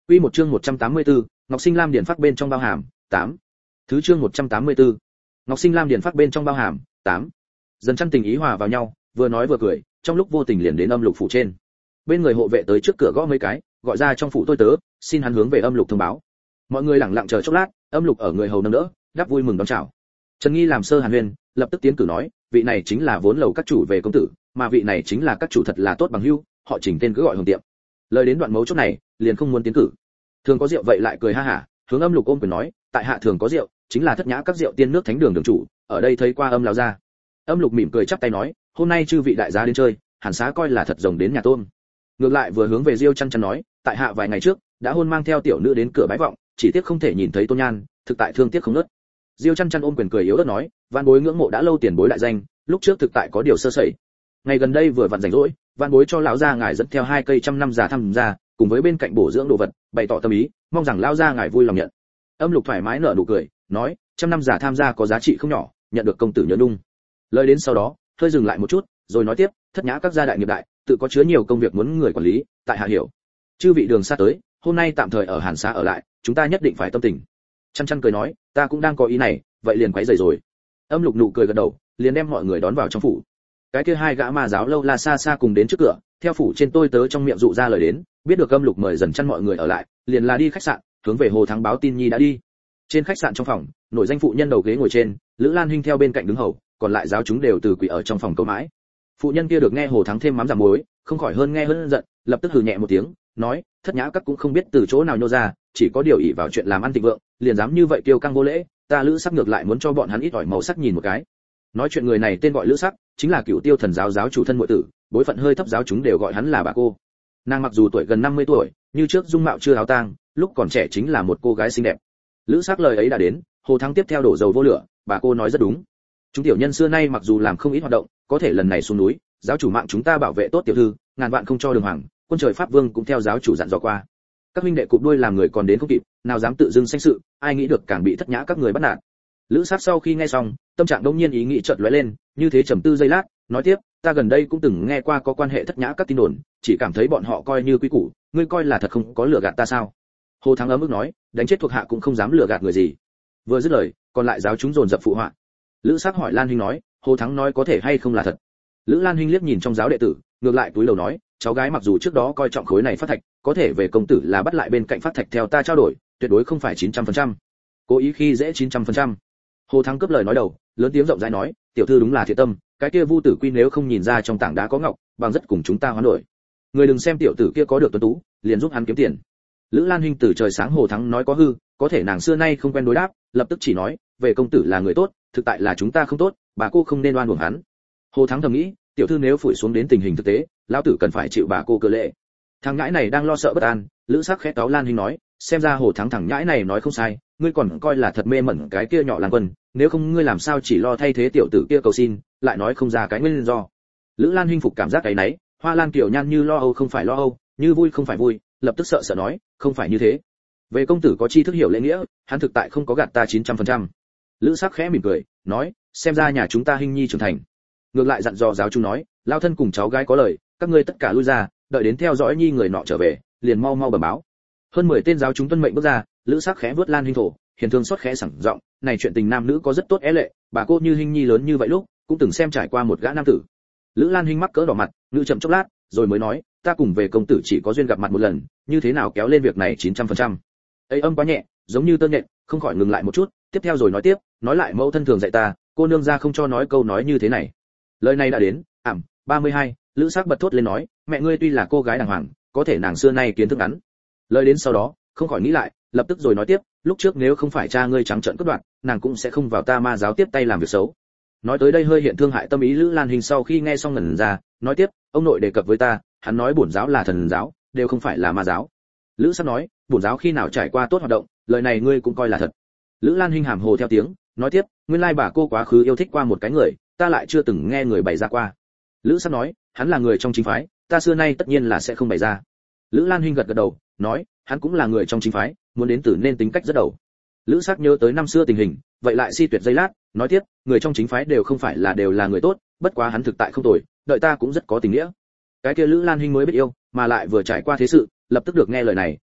Quy một chương 184, Ngọc Sinh Lam điển phát bên trong bao hàm, 8. Thứ chương 184. Ngọc Sinh Lam điển phát bên trong bao hàm, 8. Dần chăn tình ý hòa vào nhau, vừa nói vừa cười, trong lúc vô tình liền đến Âm Lục phủ trên. Bên người hộ vệ tới trước cửa gõ mấy cái, gọi ra trong phủ tôi tớ, xin hắn hướng về Âm Lục thông báo. Mọi người lặng lặng chờ chốc lát, Âm Lục ở người hầu nâng đỡ, đáp vui mừng đón chào. Trần Nghi làm sơ hàn huyên, lập tức tiến cử nói, vị này chính là vốn lầu các chủ về công tử, mà vị này chính là các chủ thật là tốt bằng hữu, họ Trình tên cứ gọi Hồng Tiệm. Lời đến đoạn mấu chốt này, liền không muốn tiến cử. Thường có rượu vậy lại cười ha hả, hướng Âm Lục ôm quyền nói, tại hạ thường có rượu, chính là Thất Nhã các rượu tiên nước thánh đường đường chủ, ở đây thấy qua Âm lão gia. Âm Lục mỉm cười chắp tay nói, hôm nay chư vị đại gia đến chơi, hẳn xá coi là thật rồng đến nhà tôm. Ngược lại vừa hướng về Diêu Chăn Chăn nói, tại hạ vài ngày trước đã hôn mang theo tiểu nữ đến cửa bái vọng, chỉ tiếc không thể nhìn thấy Tôn Nhan, thực tại thương tiếc không nớt. Diêu Chăn Chăn ôm quyền cười yếu ớt nói, van bối ngưỡng mộ đã lâu tiền bối đại danh, lúc trước thực tại có điều sơ sẩy. Ngày gần đây vừa vặn rảnh rỗi, van bối cho lão gia ngài dẫn theo 2 cây trăm năm già thăm ra, cùng với bên cạnh bổ dưỡng đồ vật, bày tỏ tâm ý, mong rằng lão gia ngài vui lòng nhận. Âm Lục thoải mái nở nụ cười, nói, trăm năm già tham gia có giá trị không nhỏ, nhận được công tử nhớ nhung. Lời đến sau đó, hơi dừng lại một chút, rồi nói tiếp, Thất Nhã các gia đại nghiệp đại, tự có chứa nhiều công việc muốn người quản lý, tại hạ hiểu. Chư vị đường xa tới, hôm nay tạm thời ở Hàn Xá ở lại, chúng ta nhất định phải tâm tình. Chăn Chăn cười nói, ta cũng đang có ý này, vậy liền quấy rầy rồi. Âm Lục nụ cười gật đầu, liền đem mọi người đón vào trong phủ. Cái kia 2 gã ma giáo lâu la xa xa cùng đến trước cửa, theo phủ trên tôi tớ trong miệng dụ ra lời đến, biết được Âm Lục mời Dần Chăn mọi người ở lại, liền là đi khách sạn, hướng về Hồ Thắng báo tin nhi đã đi. Trên khách sạn trong phòng, nổi danh phụ nhân đầu ghế ngồi trên, Lữ Lan Hinh theo bên cạnh đứng hầu, còn lại giáo chúng đều từ quỷ ở trong phòng cầu mãi. Phụ nhân kia được nghe Hồ Thắng thêm mắm giảm muối, không khỏi hơn nghe hơn giận, lập tức hừ nhẹ một tiếng, nói, Thất Nhã các cũng không biết từ chỗ nào nhô ra, chỉ có điều ỷ vào chuyện làm ăn thịnh vượng, liền dám như vậy kiêu căng vô lễ, ta Lữ Sắc ngược lại muốn cho bọn hắn ít ỏi màu sắc nhìn một cái. Nói chuyện người này tên gọi Lữ Sắc, chính là Cửu Tiêu Thần giáo giáo chủ thân muội tử, bối phận hơi thấp giáo chúng đều gọi hắn là bà cô. Nàng mặc dù tuổi gần 50 tuổi, như trước dung mạo chưa áo tang, lúc còn trẻ chính là một cô gái xinh đẹp. Lữ Sắc lời ấy đã đến, Hồ Thắng tiếp theo đổ dầu vô lửa, bà cô nói rất đúng. Chúng tiểu nhân xưa nay mặc dù làm không ít hoạt động, có thể lần này xuống núi, giáo chủ mạng chúng ta bảo vệ tốt tiểu thư, ngàn vạn không cho đường hoàng, quân trời pháp vương cũng theo giáo chủ dặn dò qua. Các huynh đệ cụp đuôi làm người còn đến không kịp, nào dám tự dưng sanh sự, ai nghĩ được càng bị Thất Nhã các người bắt nạt. Lữ Sát sau khi nghe xong, tâm trạng đột nhiên ý nghĩ chợt lóe lên, như thế trầm tư giây lát, nói tiếp, ta gần đây cũng từng nghe qua có quan hệ Thất Nhã các tin đồn, chỉ cảm thấy bọn họ coi như quý củ, ngươi coi là thật không có lừa gạt ta sao? Hồ Thắng ấm ức nói, đánh chết thuộc hạ cũng không dám lừa gạt người gì. Vừa dứt lời, còn lại giáo chúng dồn dập phụ họa. Lữ Sát hỏi Lan Hinh nói, Hồ Thắng nói có thể hay không là thật? Lữ Lan Hinh liếc nhìn trong giáo đệ tử, ngược lại túi lầu nói, cháu gái mặc dù trước đó coi trọng khối này phát thạch, có thể về công tử là bắt lại bên cạnh phát thạch theo ta trao đổi, tuyệt đối không phải 900%. Cố ý khi dễ 900%. Hồ Thắng cướp lời nói đầu, lớn tiếng rộng rãi nói, tiểu thư đúng là thiện tâm, cái kia Vu Tử Quy nếu không nhìn ra trong tảng đá có ngọc, bằng rất cùng chúng ta hoán đổi. Người đừng xem tiểu tử kia có được tuấn tú, liền giúp hắn kiếm tiền. Lữ Lan Hinh từ trời sáng Hồ Thắng nói có hư, có thể nàng xưa nay không quen đối đáp, lập tức chỉ nói, về công tử là người tốt, thực tại là chúng ta không tốt, bà cô không nên oan uổng hắn. Hồ Thắng thầm nghĩ, tiểu thư nếu phủi xuống đến tình hình thực tế, lão tử cần phải chịu bà cô cơ lệ. Thằng nhãi này đang lo sợ bất an, Lữ Sắc khẽ cáo Lan Hinh nói, xem ra Hồ Thắng thằng nhãi này nói không sai, ngươi còn coi là thật mê mẩn cái kia nhỏ Lan Quân, nếu không ngươi làm sao chỉ lo thay thế tiểu tử kia cầu xin, lại nói không ra cái nguyên do. Lữ Lan Hinh phục cảm giác cái nấy, Hoa Lan Kiều Nhan như lo âu không phải lo âu, như vui không phải vui, lập tức sợ sợ nói, không phải như thế. Về công tử có tri thức hiểu lễ nghĩa, hắn thực tại không có gạt ta 900%. Lữ Sắc khẽ mỉm cười, nói, xem ra nhà chúng ta Hinh nhi trưởng thành. Ngược lại dặn dò giáo chúng nói, lao thân cùng cháu gái có lời, các ngươi tất cả lui ra, đợi đến theo dõi nhi người nọ trở về, liền mau mau bẩm báo. Hơn 10 tên giáo chúng tuân mệnh bước ra, Lữ Sắc khẽ vớt Lan Hinh thổ, hiền thương xót khẽ sảng giọng, này chuyện tình nam nữ có rất tốt é lệ, bà cô như Hinh nhi lớn như vậy lúc, cũng từng xem trải qua một gã nam tử. Lữ Lan Hinh mắc cỡ đỏ mặt, ngữ chậm chốc lát, rồi mới nói, ta cùng về công tử chỉ có duyên gặp mặt một lần, như thế nào kéo lên việc này 900%. Ấy âm quá nhẹ, giống như tơ nhện, không khỏi ngừng lại một chút, tiếp theo rồi nói tiếp, nói lại mẫu thân thường dạy ta, cô nương gia không cho nói câu nói như thế này. Lời này đã đến, 32, Lữ Sắc bật thốt lên nói, mẹ ngươi tuy là cô gái đàng hoàng, có thể nàng xưa nay kiến thức ngắn. Lời đến sau đó, không khỏi nghĩ lại, lập tức rồi nói tiếp, lúc trước nếu không phải cha ngươi trắng trợn cướp đoạt, nàng cũng sẽ không vào ta ma giáo tiếp tay làm việc xấu. Nói tới đây hơi hiện thương hại tâm ý Lữ Lan Hinh sau khi nghe xong ngẩn ra, nói tiếp, ông nội đề cập với ta, hắn nói bổn giáo là thần giáo, đều không phải là ma giáo. Lữ Sắc nói, bổn giáo khi nào trải qua tốt hoạt động, lời này ngươi cũng coi là thật. Lữ Lan Hinh hàm hồ theo tiếng, nói tiếp, nguyên lai bà cô quá khứ yêu thích qua một cái người, ta lại chưa từng nghe người bày ra qua. Lữ Sắc nói, hắn là người trong chính phái, ta xưa nay tất nhiên là sẽ không bày ra. Lữ Lan Hinh gật gật đầu, nói, hắn cũng là người trong chính phái, muốn đến từ nên tính cách rất đầu. Lữ Sắc nhớ tới năm xưa tình hình, vậy lại si tuyệt giây lát, nói tiếp, người trong chính phái đều không phải là đều là người tốt, bất quá hắn thực tại không tồi, đợi ta cũng rất có tình nghĩa. Cái kia Lữ Lan Hinh mới biết yêu, mà lại vừa trải qua thế sự, lập tức được nghe lời này,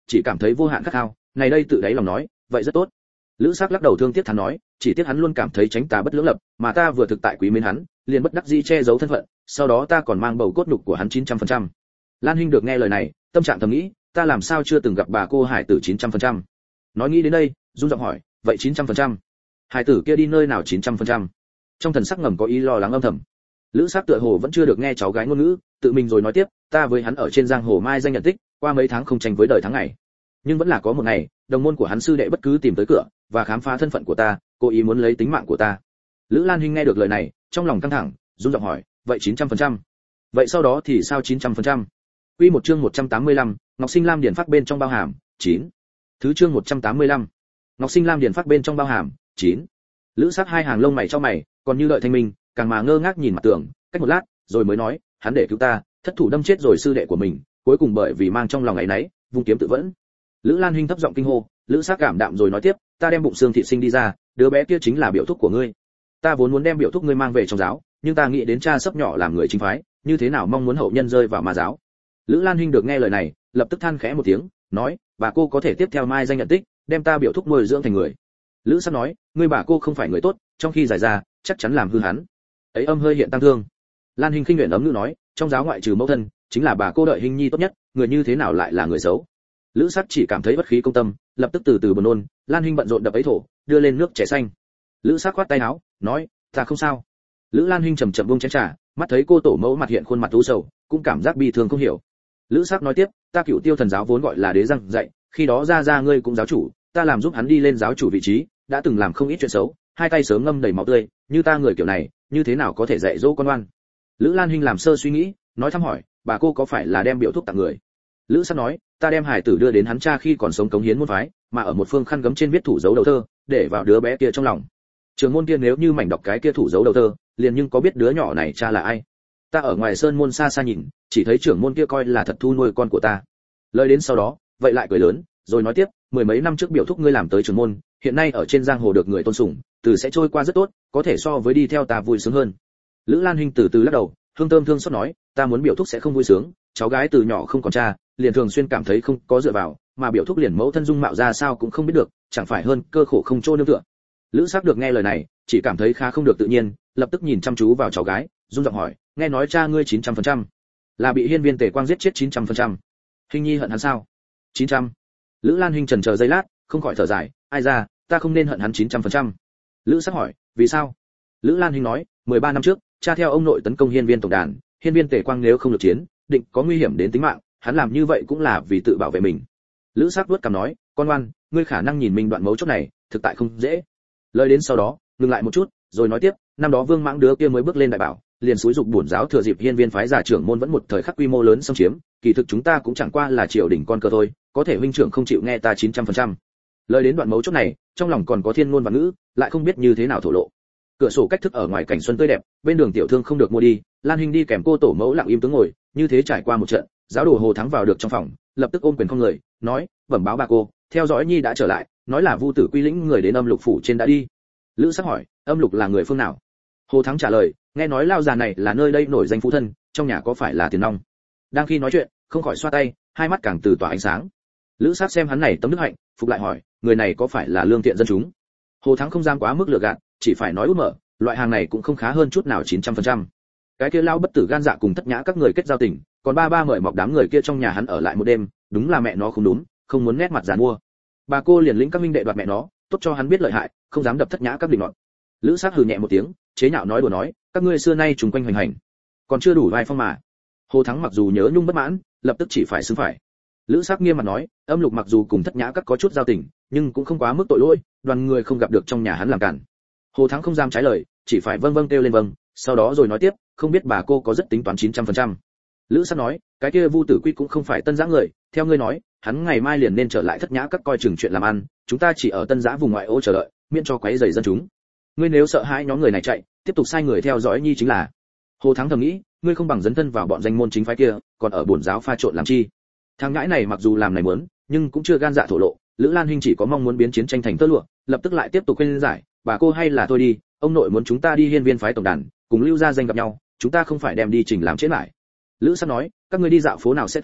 chỉ cảm thấy vô hạn khát khao, này đây tự đáy lòng nói, vậy rất tốt. Lữ Sắc lắc đầu thương tiếc thán nói, chỉ tiếc hắn luôn cảm thấy tránh tà bất lưỡng lập, mà ta vừa thực tại quý mến hắn, liền bất đắc dĩ che giấu thân phận, sau đó ta còn mang bầu cốt nhục của hắn 900%. Lan Hinh được nghe lời này, tâm trạng thầm nghĩ, ta làm sao chưa từng gặp bà cô hải tử 900%. Nói nghĩ đến đây, run giọng hỏi, vậy 900%? Hải tử kia đi nơi nào 900%? Trong thần sắc ngầm có ý lo lắng âm thầm. Lữ Sắc tựa hồ vẫn chưa được nghe cháu gái ngôn ngữ, tự mình rồi nói tiếp, ta với hắn ở trên giang hồ mai danh nhận tích, qua mấy tháng không tranh với đời tháng ngày. Nhưng vẫn là có một ngày, đồng môn của hắn sư đệ bất cứ tìm tới cửa và khám phá thân phận của ta, cố ý muốn lấy tính mạng của ta. Lữ Lan Hinh nghe được lời này, trong lòng căng thẳng, run giọng hỏi, vậy 900%? Vậy sau đó thì sao 900%? Quy một chương 185, Ngọc Sinh Lam điển phát bên trong bao hàm, 9. Thứ chương 185. Ngọc Sinh Lam điển phát bên trong bao hàm, 9. Lữ Sắc hai hàng lông mày chau mày, còn như đợi thanh minh, càng mà ngơ ngác nhìn mặt tường, cách một lát, rồi mới nói, hắn để cứu ta, thất thủ đâm chết rồi sư đệ của mình, cuối cùng bởi vì mang trong lòng ấy nấy, vung kiếm tự vẫn. Lữ Lan Hinh thấp giọng kinh hô, Lữ Sắc cảm đạm rồi nói tiếp, ta đem bụng xương thị sinh đi ra, đứa bé kia chính là biểu thúc của ngươi. Ta vốn muốn đem biểu thúc ngươi mang về trong giáo, nhưng ta nghĩ đến cha sấp nhỏ làm người chính phái, như thế nào mong muốn hậu nhân rơi vào ma giáo. Lữ Lan Hinh được nghe lời này, lập tức than khẽ một tiếng, nói, bà cô có thể tiếp theo mai danh nhận tích, đem ta biểu thúc nuôi dưỡng thành người. Lữ Sắc nói, ngươi bà cô không phải người tốt, trong khi giải ra, chắc chắn làm hư hắn. Ấy âm hơi hiện tăng thương. Lan Hinh khinh nguyện ấm ngữ nói, trong giáo ngoại trừ mẫu thân, chính là bà cô đợi Hinh nhi tốt nhất, người như thế nào lại là người xấu. Lữ Sắc chỉ cảm thấy bất khí công tâm, lập tức từ từ buồn nôn. Lan Hinh bận rộn đập ấy thổ, đưa lên nước chè xanh. Lữ Sắc khoát tay áo, nói, ta không sao. Lữ Lan Hinh chậm chậm buông chén trà, mắt thấy cô tổ mẫu mặt hiện khuôn mặt u sầu, cũng cảm giác bi thương không hiểu. Lữ Sắc nói tiếp, ta Cửu Tiêu thần giáo vốn gọi là đế răng dạy, khi đó ra ngươi cũng giáo chủ, ta làm giúp hắn đi lên giáo chủ vị trí, đã từng làm không ít chuyện xấu, hai tay sớm ngâm đầy máu tươi, như ta người kiểu này, như thế nào có thể dạy dỗ con oan. Lữ Lan Hinh làm sơ suy nghĩ, nói thăm hỏi, bà cô có phải là đem biểu thuốc tặng người. Lữ Sắc nói, ta đem hải tử đưa đến hắn cha khi còn sống cống hiến môn phái, mà ở một phương khăn gấm trên viết thủ dấu đầu thơ, để vào đứa bé kia trong lòng. Trường môn kia nếu như mảnh đọc cái kia thủ dấu đầu thơ, liền nhưng có biết đứa nhỏ này cha là ai. Ta ở ngoài sơn môn xa xa nhìn, chỉ thấy trưởng môn kia coi là thật thu nuôi con của ta. Lời đến sau đó, vậy lại cười lớn, rồi nói tiếp, mười mấy năm trước biểu thúc ngươi làm tới trưởng môn, hiện nay ở trên giang hồ được người tôn sủng, từ sẽ trôi qua rất tốt, có thể so với đi theo ta vui sướng hơn. Lữ Lan Hinh từ từ lắc đầu, hương thơm thương xót nói, ta muốn biểu thúc sẽ không vui sướng, cháu gái từ nhỏ không còn cha, liền thường xuyên cảm thấy không có dựa vào, mà biểu thúc liền mẫu thân dung mạo ra sao cũng không biết được, chẳng phải hơn cơ khổ không chỗ nương tựa. Lữ Sắc được nghe lời này, chỉ cảm thấy khá không được tự nhiên, lập tức nhìn chăm chú vào cháu gái, run giọng hỏi, nghe nói cha ngươi 900%, là bị Hiên Viên Tề Quang giết chết 900%. Hình nhi hận hắn sao? 900. Lữ Lan Hinh chần chờ giây lát, không khỏi thở dài, ai ra, ta không nên hận hắn 900%. Lữ Sắc hỏi, vì sao? Lữ Lan Hinh nói, 13 năm trước, cha theo ông nội tấn công Hiên Viên tổng đàn, Hiên Viên Tề Quang nếu không lực chiến, định có nguy hiểm đến tính mạng, hắn làm như vậy cũng là vì tự bảo vệ mình. Lữ Sắc vuốt cằm nói, con ngoan, ngươi khả năng nhìn mình đoạn mấu chốt này, thực tại không dễ. Lời đến sau đó, ngừng lại một chút, rồi nói tiếp, năm đó Vương Mãng đứa kia mới bước lên đại bảo, liền xúi dục bổn giáo thừa dịp Hiên Viên phái giả trưởng môn vẫn một thời khắc quy mô lớn xâm chiếm, kỳ thực chúng ta cũng chẳng qua là triều đình con cờ thôi, có thể huynh trưởng không chịu nghe ta 900%. Lời đến đoạn mấu chốt này, trong lòng còn có thiên ngôn và ngữ, lại không biết như thế nào thổ lộ. Cửa sổ cách thức ở ngoài cảnh xuân tươi đẹp, bên đường tiểu thương không được mua đi, Lan Hinh đi kèm cô tổ mẫu lặng im tướng ngồi, như thế trải qua một trận, giáo đồ Hồ Thắng vào được trong phòng, lập tức ôm quyền không người, nói, bẩm báo bà cô, theo dõi nhi đã trở lại, nói là Vu Tử Quy lĩnh người đến Âm Lục phủ trên đã đi. Lữ Sắc hỏi, Âm Lục là người phương nào? Hồ Thắng trả lời, nghe nói lao già này là nơi đây nổi danh phú thân, trong nhà có phải là tiền nong. Đang khi nói chuyện, không khỏi xoa tay, hai mắt càng từ tỏa ánh sáng. Lữ Sắc xem hắn này tấm đức hạnh, phục lại hỏi, người này có phải là lương thiện dân chúng? Hồ Thắng không dám quá mức lừa gạt, chỉ phải nói út mở, loại hàng này cũng không khá hơn chút nào 900%. Cái kia lao bất tử gan dạ cùng Thất Nhã các người kết giao tình, còn ba mời mọc đám người kia trong nhà hắn ở lại một đêm, đúng là mẹ nó không đúng, không muốn nét mặt giàn mua. Bà cô liền lĩnh các minh đệ đoạt mẹ nó, tốt cho hắn biết lợi hại, không dám đập Thất Nhã các đỉnh ngọn. Lữ Sắc hừ nhẹ một tiếng, chế nhạo nói đùa nói, các ngươi xưa nay trùng quanh hoành hành, còn chưa đủ vai phong mà. Hồ Thắng mặc dù nhớ nhung bất mãn, lập tức chỉ phải xứng phải. Lữ Sắc nghiêm mặt nói, Âm Lục mặc dù cùng Thất Nhã các có chút giao tình, nhưng cũng không quá mức tội lỗi, đoàn người không gặp được trong nhà hắn làm cản. Hồ Thắng không dám trái lời, chỉ phải vâng vâng kêu lên vâng, sau đó rồi nói tiếp, không biết bà cô có rất tính toán 900%. Lữ Sắc nói, cái kia Vu Tử Quy cũng không phải Tân Giã người, theo ngươi nói, hắn ngày mai liền nên trở lại Thất Nhã các coi chừng chuyện làm ăn, chúng ta chỉ ở Tân Giã vùng ngoại ô chờ đợi, miễn cho quấy rầy dân chúng. Ngươi nếu sợ hãi nhóm người này chạy, tiếp tục sai người theo dõi nhi chính là. Hồ Thắng thầm nghĩ, ngươi không bằng dấn thân vào bọn danh môn chính phái kia, còn ở bổn giáo pha trộn làm chi? Thằng ngãi này mặc dù làm này muốn, nhưng cũng chưa gan dạ thổ lộ. Lữ Lan Hinh chỉ có mong muốn biến chiến tranh thành tơ lụa, lập tức lại tiếp tục khuyên giải, bà cô hay là thôi đi, ông nội muốn chúng ta đi Hiên Viên phái tổng đàn, cùng Lưu gia danh gặp nhau, chúng ta không phải đem đi trình làm chết lại. Lữ Sắc nói, các ngươi đi dạo phố nào sẽ tử,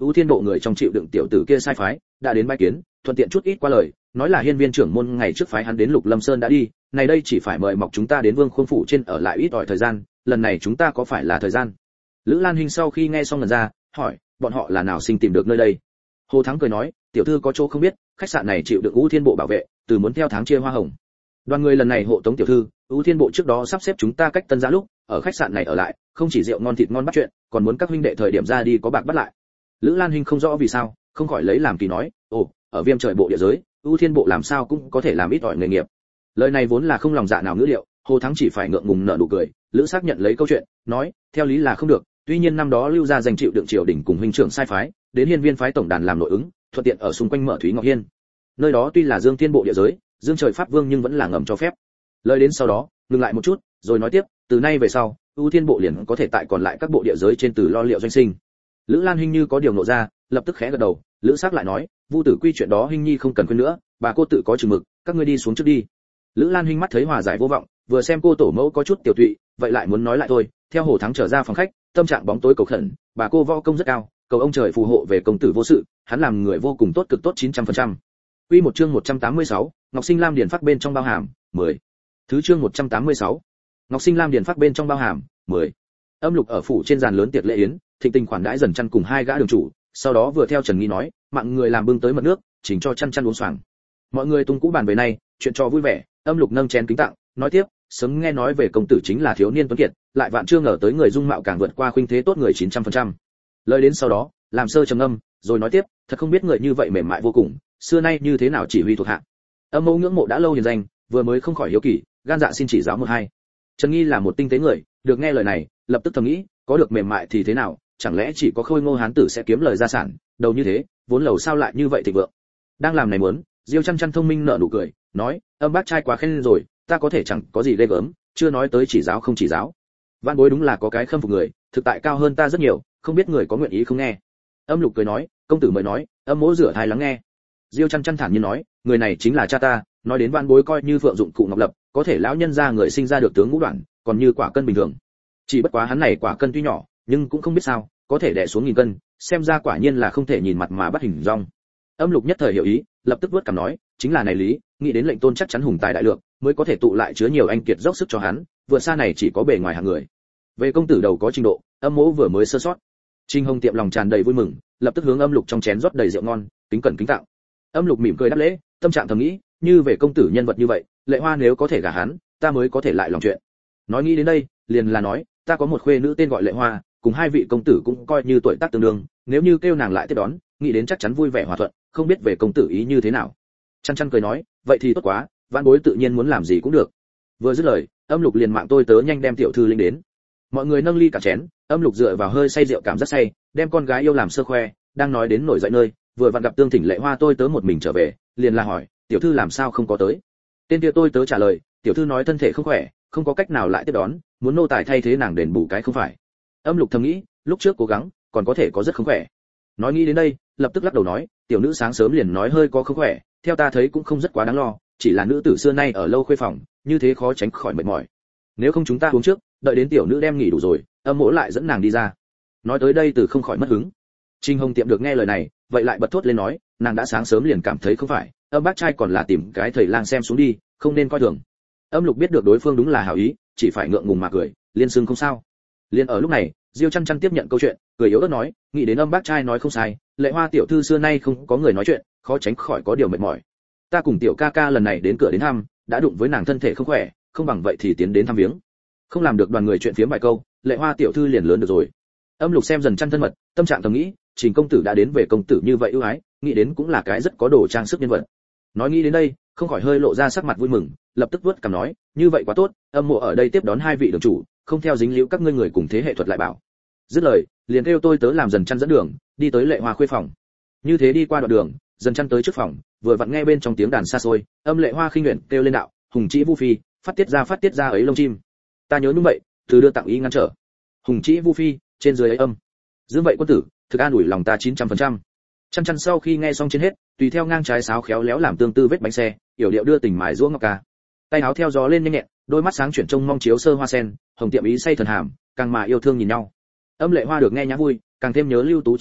ưu thiên bộ người trong chịu đựng tiểu tử kia sai phái đã đến bái kiến, thuận tiện chút ít qua lời, nói là hiên viên trưởng môn ngày trước phái hắn đến Lục Lâm Sơn đã đi, này đây chỉ phải mời mọc chúng ta đến Vương Khuôn phủ trên ở lại ít ỏi thời gian, lần này chúng ta có phải là thời gian? Lữ Lan Hinh sau khi nghe xong lần ra, hỏi, bọn họ là nào sinh tìm được nơi đây? Hồ Thắng cười nói, tiểu thư có chỗ không biết, khách sạn này chịu được ưu thiên bộ bảo vệ, từ muốn theo tháng chia hoa hồng. Đoàn người lần này hộ tống tiểu thư, ưu thiên bộ trước đó sắp xếp chúng ta cách Tân Giã lúc, ở khách sạn này ở lại, không chỉ rượu ngon thịt ngon bắt chuyện, còn muốn các huynh đệ thời điểm ra đi có bạc bắt lại. Lữ Lan Hinh không rõ vì sao, không khỏi lấy làm kỳ nói, ồ, ở Viêm Trời bộ địa giới, ưu thiên bộ làm sao cũng có thể làm ít ỏi nghề nghiệp. Lời này vốn là không lòng dạ nào ngữ liệu, Hồ Thắng chỉ phải ngượng ngùng nở nụ cười. Lữ xác nhận lấy câu chuyện, nói, theo lý là không được, tuy nhiên năm đó Lưu gia giành chịu đựng triều đình cùng huynh trưởng sai phái, đến Hiên Viên phái tổng đàn làm nội ứng, thuận tiện ở xung quanh mở Thúy Ngọc Hiên. Nơi đó tuy là Dương Thiên bộ địa giới, Dương Trời Pháp Vương nhưng vẫn là ngầm cho phép. Lời đến sau đó, ngừng lại một chút, rồi nói tiếp, từ nay về sau, ưu thiên bộ liền có thể tại còn lại các bộ địa giới trên từ lo liệu doanh sinh. Lữ Lan Hinh như có điều nộ ra, lập tức khẽ gật đầu. Lữ Sắc lại nói, Vu Tử Quy chuyện đó Hinh nhi không cần quên nữa, bà cô tự có chừng mực, các ngươi đi xuống trước đi. Lữ Lan Hinh mắt thấy hòa giải vô vọng, vừa xem cô tổ mẫu có chút tiểu tụy, vậy lại muốn nói lại thôi. Theo Hồ Thắng trở ra phòng khách, tâm trạng bóng tối cầu khẩn, bà cô võ công rất cao, cầu ông trời phù hộ về công tử vô sự, hắn làm người vô cùng tốt, cực tốt 900%. Quy một chương 186, Ngọc Sinh Lam điển phát bên trong bao hàm, 10. Thứ chương 186. Ngọc Sinh Lam điển phát bên trong bao hàm, 10. Âm Lục ở phủ trên giàn lớn tiệc lễ yến, thịnh tình khoản đãi Dần Chân cùng hai gã đường chủ, sau đó vừa theo Trần Nghi nói, mạng người làm bưng tới mật nước, chỉnh cho Chân Chân uống xoàng. Mọi người tung cũ bàn về nay, chuyện trò vui vẻ, Âm Lục nâng chén kính tặng, nói tiếp, sớm nghe nói về công tử chính là thiếu niên tuấn kiệt, lại vạn chưa ngờ tới người dung mạo càng vượt qua khuynh thế tốt người 900%. Lời đến sau đó, làm sơ trầm ngâm, rồi nói tiếp, thật không biết người như vậy mềm mại vô cùng, xưa nay như thế nào chỉ huy thuộc hạ. Âm Mẫu ngưỡng mộ đã lâu hiền danh, vừa mới không khỏi hiếu kỳ, gan dạ xin chỉ giáo một hai. Trần Nghi là một tinh tế người, được nghe lời này, lập tức thầm nghĩ, có được mềm mại thì thế nào, chẳng lẽ chỉ có Khôi Ngô hán tử sẽ kiếm lời gia sản, đầu như thế, vốn lầu sao lại như vậy thịnh vượng. Đang làm này muốn, Diêu Chăn Chăn thông minh nở nụ cười, nói, Âm bác trai quá khen rồi, ta có thể chẳng có gì ghê gớm, chưa nói tới chỉ giáo không chỉ giáo. Vạn Bối đúng là có cái khâm phục người, thực tại cao hơn ta rất nhiều, không biết người có nguyện ý không nghe. Âm Lục cười nói, công tử mời nói, Âm mỗ rửa thai lắng nghe. Diêu Chăn Chăn thản nhiên nói, người này chính là cha ta, nói đến Vạn Bối coi như Phượng Dụng Cụ Ngọc Lập, có thể lão nhân gia người sinh ra được tướng ngũ đoạn, còn như quả cân bình thường. Chỉ bất quá hắn này quả cân tuy nhỏ, nhưng cũng không biết sao, có thể đè xuống 1000 cân, xem ra quả nhiên là không thể nhìn mặt mà bắt hình dong. Âm Lục nhất thời hiểu ý, lập tức vớt cằm nói, chính là này lý, nghĩ đến lệnh tôn chắc chắn hùng tài đại lượng, mới có thể tụ lại chứa nhiều anh kiệt dốc sức cho hắn, vượt xa này chỉ có bề ngoài hạng người. Về công tử đầu có trình độ, Âm mỗ vừa mới sơ sót. Trình Hồng tiệm lòng tràn đầy vui mừng, lập tức hướng Âm Lục trong chén rót đầy rượu ngon, kính cẩn kính tặng. Âm Lục mỉm cười đáp lễ, tâm trạng thầm nghĩ, như về công tử nhân vật như vậy, Lệ Hoa nếu có thể gả hắn, ta mới có thể lại lòng chuyện. Nói nghĩ đến đây, liền là nói, ta có một khuê nữ tên gọi Lệ Hoa, cùng hai vị công tử cũng coi như tuổi tác tương đương, nếu như kêu nàng lại tiếp đón, nghĩ đến chắc chắn vui vẻ hòa thuận, không biết về công tử ý như thế nào. Chăn Chăn cười nói, vậy thì tốt quá, Vạn Bối tự nhiên muốn làm gì cũng được. Vừa dứt lời, Âm Lục liền mạng tôi tớ nhanh đem tiểu thư linh đến. Mọi người nâng ly cả chén, Âm Lục dựa vào hơi say rượu cảm rất say, đem con gái yêu làm sơ khoe, đang nói đến nổi dậy nơi, vừa vặn gặp Tương Thỉnh Lệ Hoa tôi tớ một mình trở về, liền là hỏi, tiểu thư làm sao không có tới. Tên kia tôi tớ trả lời, tiểu thư nói thân thể không khỏe, không có cách nào lại tiếp đón, muốn nô tài thay thế nàng đền bù cái không phải. Âm Lục thầm nghĩ, lúc trước cố gắng, còn có thể có rất không khỏe. Nói nghĩ đến đây, lập tức lắc đầu nói, tiểu nữ sáng sớm liền nói hơi có không khỏe, theo ta thấy cũng không rất quá đáng lo, chỉ là nữ tử xưa nay ở lâu khuê phòng, như thế khó tránh khỏi mệt mỏi. Nếu không chúng ta uống trước, đợi đến tiểu nữ đem nghỉ đủ rồi, Âm mỗ lại dẫn nàng đi ra. Nói tới đây từ không khỏi mất hứng. Trình Hồng tiệm được nghe lời này, vậy lại bật thốt lên nói, nàng đã sáng sớm liền cảm thấy không phải, Âm bác trai còn là tìm cái thầy lang xem xuống đi, không nên coi thường. Âm Lục biết được đối phương đúng là hảo ý, chỉ phải ngượng ngùng mà cười, liên xưng không sao. Liên ở lúc này, Diêu Chăn Chăn tiếp nhận câu chuyện, cười yếu ớt nói, nghĩ đến Âm bác trai nói không sai, Lệ Hoa tiểu thư xưa nay không có người nói chuyện, khó tránh khỏi có điều mệt mỏi. Ta cùng tiểu ca ca lần này đến cửa đến thăm, đã đụng với nàng thân thể không khỏe, không bằng vậy thì tiến đến thăm viếng. Không làm được đoàn người chuyện phiếm vài câu, Lệ Hoa tiểu thư liền lớn được rồi. Âm Lục xem Dần Chăn thân mật, tâm trạng thầm nghĩ, Trình công tử đã đến về công tử như vậy ưu ái, nghĩ đến cũng là cái rất có đồ trang sức nhân vật. Nói nghĩ đến đây, không khỏi hơi lộ ra sắc mặt vui mừng, lập tức vớt cằm nói, như vậy quá tốt, Âm mộ ở đây tiếp đón hai vị đường chủ, không theo dính liễu các ngươi người cùng thế hệ thuật lại bảo. Dứt lời, liền kêu tôi tớ làm Dần Chăn dẫn đường, đi tới Lệ Hoa khuê phòng. Như thế đi qua đoạn đường, Dần Chăn tới trước phòng, vừa vặn nghe bên trong tiếng đàn xa xôi, Âm Lệ Hoa khinh nguyện kêu lên đạo, hùng trĩ vu phi, phát tiết ra ấy lông chim. Ta nhớ đúng vậy, từ đưa tặng ý ngăn trở. Hùng trĩ vu phi, trên dưới ấy âm. Dương vậy quân tử, thực an ủi lòng ta 900%. Chăn Chăn sau khi nghe xong trên hết, tùy theo ngang trái sáo khéo léo làm tương tư vết bánh xe, yểu điệu đưa tình mài giũa ngọc ca. Tay áo theo gió lên nhanh nhẹn, đôi mắt sáng chuyển trông mong chiếu sơ hoa sen, hồng tiệm ý say thần hàm, càng mà yêu thương nhìn nhau. Âm Lệ Hoa được nghe nhã vui, càng thêm nhớ lưu tú chi niệm,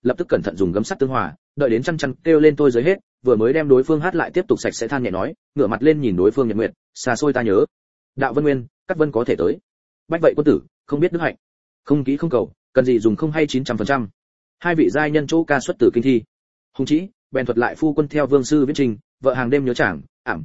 lập tức cẩn thận dùng gấm sắt tương hòa, đợi đến chăn chăn kêu lên tôi giới hết, vừa mới đem đối phương hát lại tiếp tục sạch sẽ than nhẹ nói, ngửa mặt lên nhìn đối phương Nhật Nguyệt, xa xôi ta nhớ. Đạo Vân Nguyên, Cát Vân có thể tới. Bách vậy quân tử, không biết đức hạnh. Không kỹ không cầu, cần gì dùng không hay 900%. Hai vị giai nhân chỗ ca xuất từ kinh thi. Hùng Chí, bèn thuật lại phu quân theo vương sư viết trình, vợ hàng đêm nhớ chàng,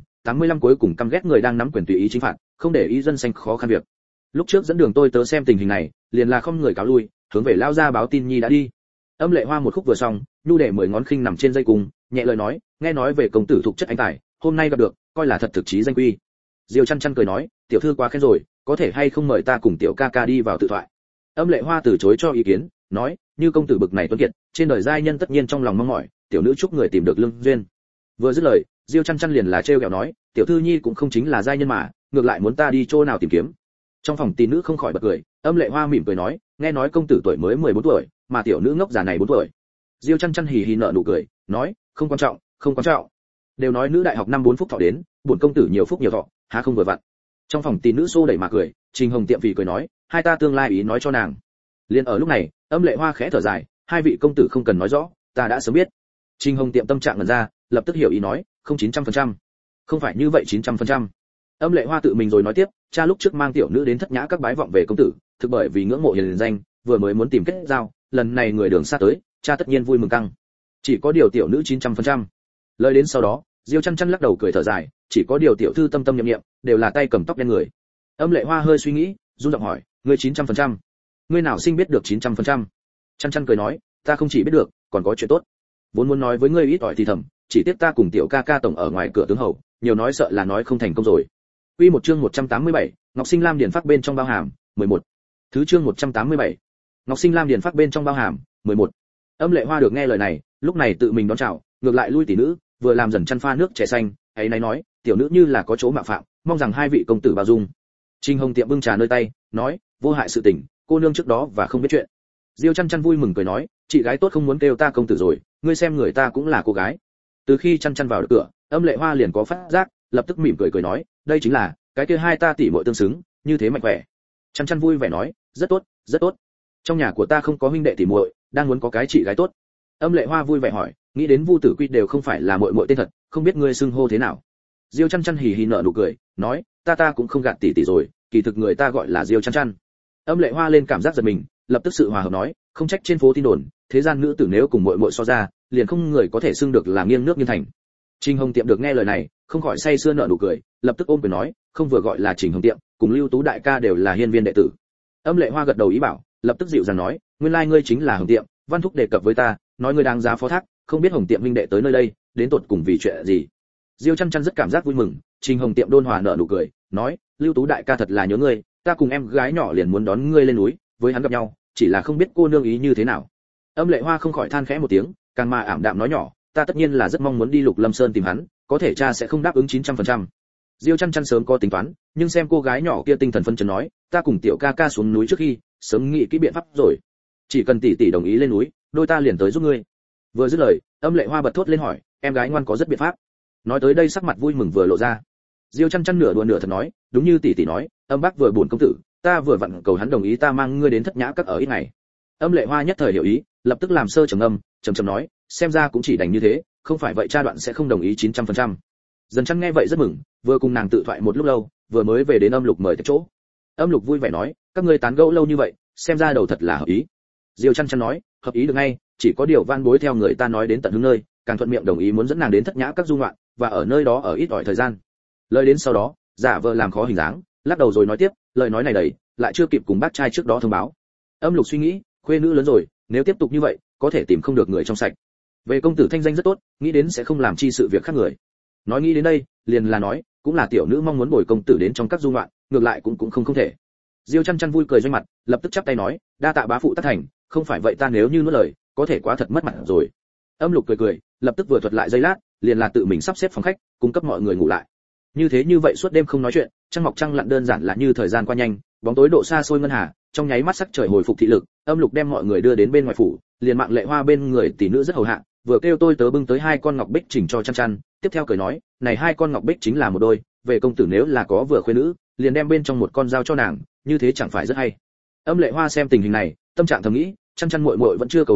85 cuối cùng căm ghét người đang nắm quyền tùy ý chính phạt, không để ý dân sanh khó khăn việc. Lúc trước dẫn đường tôi tớ xem tình hình này, liền là không người cáo lui, hướng về lao ra báo tin nhi đã đi. Âm Lệ Hoa một khúc vừa xong, nhu để 10 ngón khinh nằm trên dây cung, nhẹ lời nói, nghe nói về công tử thuộc chất anh tài, hôm nay gặp được, coi là thật thực chí danh quy. Diêu Chăn Chăn cười nói, tiểu thư quá khen rồi, có thể hay không mời ta cùng tiểu ca ca đi vào tự thoại. Âm Lệ Hoa từ chối cho ý kiến, nói, như công tử bực này tuấn kiệt, trên đời giai nhân tất nhiên trong lòng mong mỏi, tiểu nữ chúc người tìm được lương duyên. Vừa dứt lời, Diêu Chăn Chăn liền là trêu ghẹo nói, tiểu thư nhi cũng không chính là giai nhân mà, ngược lại muốn ta đi chỗ nào tìm kiếm. Trong phòng tỷ nữ không khỏi bật cười, Âm Lệ Hoa mỉm cười nói, nghe nói công tử tuổi mới 14 tuổi, mà tiểu nữ ngốc già này 4 tuổi. Diêu Chăn Chăn hì hì nở nụ cười, nói, không quan trọng, không quan trọng. Đều nói nữ đại học năm 4 phúc thọ đến, bổn công tử nhiều phúc nhiều thọ, há không vừa vặn. Trong phòng tỷ nữ xô đẩy mà cười, Trình Hồng Tiệm vì cười nói, hai ta tương lai ý nói cho nàng. Liên ở lúc này, Âm Lệ Hoa khẽ thở dài, hai vị công tử không cần nói rõ, ta đã sớm biết. Trình Hồng Tiệm tâm trạng ngẩn ra, lập tức hiểu ý nói, không 900%. Không phải như vậy 900%. Âm Lệ Hoa tự mình rồi nói tiếp, cha lúc trước mang tiểu nữ đến thất nhã các bái vọng về công tử, thực bởi vì ngưỡng mộ hiền danh, vừa mới muốn tìm kết giao, lần này người đường xa tới, cha tất nhiên vui mừng căng. Chỉ có điều tiểu nữ 900%. Lời đến sau đó, Diêu Chăn Chăn lắc đầu cười thở dài, chỉ có điều tiểu thư tâm tâm niệm niệm, đều là tay cầm tóc đen người. Âm Lệ Hoa hơi suy nghĩ, run giọng hỏi, ngươi 900%? Ngươi nào sinh biết được 900%? Chăn Chăn cười nói, ta không chỉ biết được, còn có chuyện tốt. Vốn muốn nói với ngươi ít ỏi thì thầm, chỉ tiếc ta cùng tiểu ca ca tổng ở ngoài cửa tướng hầu, nhiều nói sợ là nói không thành công rồi. Quy một chương 187, Ngọc Sinh Lam điển phát bên trong bao hàm, 11. Thứ chương 187. Ngọc Sinh Lam điển phát bên trong bao hàm, 11. Âm Lệ Hoa được nghe lời này, lúc này tự mình đón chào, ngược lại lui tỷ nữ, vừa làm dần chăn pha nước chè xanh, ấy này nói, tiểu nữ như là có chỗ mạo phạm, mong rằng hai vị công tử bao dung. Trình Hồng Tiệm bưng trà nơi tay, nói, vô hại sự tình, cô nương trước đó và không biết chuyện. Diêu Chăn Chăn vui mừng cười nói, chị gái tốt không muốn kêu ta công tử rồi, ngươi xem người ta cũng là cô gái. Từ khi Chăn Chăn vào được cửa, Âm Lệ Hoa liền có phát giác, lập tức mỉm cười cười nói, đây chính là cái kia hai ta tỷ muội tương xứng, như thế mạnh khỏe. Chăn Chăn vui vẻ nói, rất tốt, rất tốt. Trong nhà của ta không có huynh đệ tỷ muội, đang muốn có cái chị gái tốt. Âm Lệ Hoa vui vẻ hỏi, nghĩ đến Vu Tử Quy đều không phải là muội muội tên thật, không biết ngươi xưng hô thế nào. Diêu Chăn Chăn hì hì nở nụ cười, nói, ta cũng không gạt tỷ tỷ rồi, kỳ thực người ta gọi là Diêu Chăn Chăn. Âm Lệ Hoa lên cảm giác giật mình, lập tức sự hòa hợp nói, không trách trên phố tin đồn, thế gian nữ tử nếu cùng muội muội so ra, liền không người có thể xưng được là nghiêng nước nghiêng thành. Trình Hồng Tiệm được nghe lời này, không khỏi say sưa nở nụ cười, lập tức ôm quyền nói, không vừa gọi là Trình Hồng Tiệm, cùng Lưu Tú đại ca đều là hiên viên đệ tử. Âm Lệ Hoa gật đầu ý bảo, lập tức dịu dàng nói, nguyên lai ngươi chính là Hồng Tiệm, Văn Thúc đề cập với ta, nói ngươi đáng giá phó thác, không biết Hồng Tiệm huynh đệ tới nơi đây, đến tột cùng vì chuyện gì. Diêu Chăn Chăn rất cảm giác vui mừng, Trình Hồng Tiệm đôn hòa nở nụ cười, nói, Lưu Tú đại ca thật là nhớ ngươi, ta cùng em gái nhỏ liền muốn đón ngươi lên núi, với hắn gặp nhau, chỉ là không biết cô nương ý như thế nào. Âm Lệ Hoa không khỏi than khẽ một tiếng, càng mà ảm đạm nói nhỏ, ta tất nhiên là rất mong muốn đi Lục Lâm Sơn tìm hắn, có thể cha sẽ không đáp ứng 900%. Diêu Chăn Chăn sớm có tính toán, nhưng xem cô gái nhỏ kia tinh thần phấn chấn nói, ta cùng tiểu ca ca xuống núi trước khi, sớm nghĩ kỹ biện pháp rồi. Chỉ cần tỷ tỷ đồng ý lên núi, đôi ta liền tới giúp ngươi. Vừa dứt lời, Âm Lệ Hoa bật thốt lên hỏi, em gái ngoan có rất biện pháp. Nói tới đây sắc mặt vui mừng vừa lộ ra. Diêu Chăn Chăn nửa đùa nửa thật nói, đúng như tỷ tỷ nói, Âm Bác vừa buồn công tử, ta vừa vặn cầu hắn đồng ý ta mang ngươi đến thất nhã các ở ít ngày. Âm Lệ Hoa nhất thời hiểu ý, lập tức làm sơ trầm âm, trầm nói, xem ra cũng chỉ đành như thế, không phải vậy cha đoạn sẽ không đồng ý 900%. Dần Chăn nghe vậy rất mừng, vừa cùng nàng tự thoại một lúc lâu, vừa mới về đến Âm Lục mời tới chỗ. Âm Lục vui vẻ nói, các ngươi tán gẫu lâu như vậy, xem ra đầu thật là hợp ý. Diêu Chăn Chăn nói, hợp ý được ngay, chỉ có điều van bối theo người ta nói đến tận hướng nơi, càng thuận miệng đồng ý muốn dẫn nàng đến thất nhã các du ngoạn, và ở nơi đó ở ít ỏi thời gian. Lời đến sau đó, giả vờ làm khó hình dáng, lắc đầu rồi nói tiếp, lời nói này đầy, lại chưa kịp cùng bác trai trước đó thông báo. Âm Lục suy nghĩ, khuê nữ lớn rồi, nếu tiếp tục như vậy, có thể tìm không được người trong sạch. Về công tử thanh danh rất tốt, nghĩ đến sẽ không làm chi sự việc khác người. Nói nghĩ đến đây, liền là nói, cũng là tiểu nữ mong muốn bồi công tử đến trong các du ngoạn, ngược lại cũng không thể. Diêu Chăn Chăn vui cười doanh mặt, lập tức chắp tay nói, đa tạ bá phụ tác thành, không phải vậy ta nếu như nuốt lời, có thể quá thật mất mặt rồi. Âm Lục cười, lập tức vừa thuật lại giây lát, liền là tự mình sắp xếp phòng khách, cung cấp mọi người ngủ lại. Như vậy suốt đêm không nói chuyện, trăng mọc trăng lặn đơn giản là như thời gian qua nhanh, bóng tối độ xa xôi ngân hà, trong nháy mắt sắc trời hồi phục thị lực, Âm Lục đem mọi người đưa đến bên ngoài phủ, liền mạng Lệ Hoa bên người tỷ nữ rất hầu hạ, vừa kêu tôi tớ bưng tới hai con ngọc bích chỉnh cho Chăn Chăn, tiếp theo cười nói, này hai con ngọc bích chính là một đôi, về công tử nếu là có vừa khuê nữ, liền đem bên trong một con giao cho nàng, như thế chẳng phải rất hay. Âm Lệ Hoa xem tình hình này, tâm trạng thầm nghĩ, Chăn Chăn muội muội vẫn chưa cầu hôn,